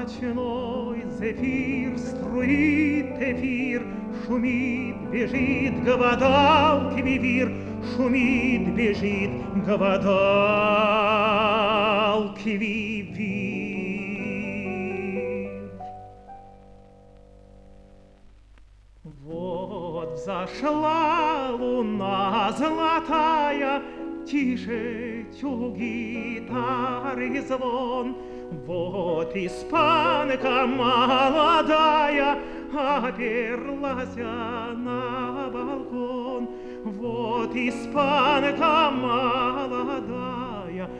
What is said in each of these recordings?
Ночной зефир струит эфир, шумит, бежит, гавадал кививир, шумит, бежит, гавадал кививир. Вот взошла луна золотая, тише тю гитары звон. Вот испанка молодая оперлась на балкон. Вот испанка молодая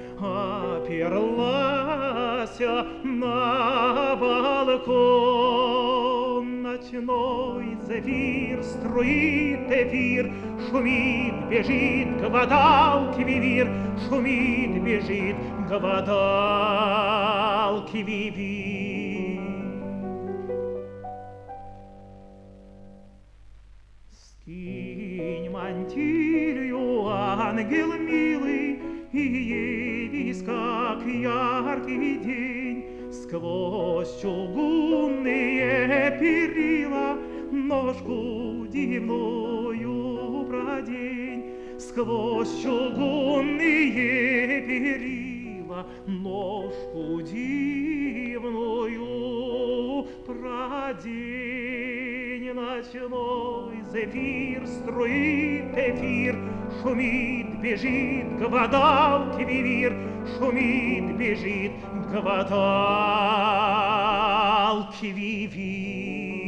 оперлась на балкон. Ночной зефир струит эфир, шумит, бежит, гавадал кививир, шумит, бежит, гавадал кививир. Скинь мантилью, ангел милый, и явись, как яркий день, сквозь чугунные перила ножку дивную продень. Сквозь чугунные перила ножку дивную продень. Ночной зефир струит эфир, шумит, бежит, гавадал кививир, шумит, бежит, гавадал кививир.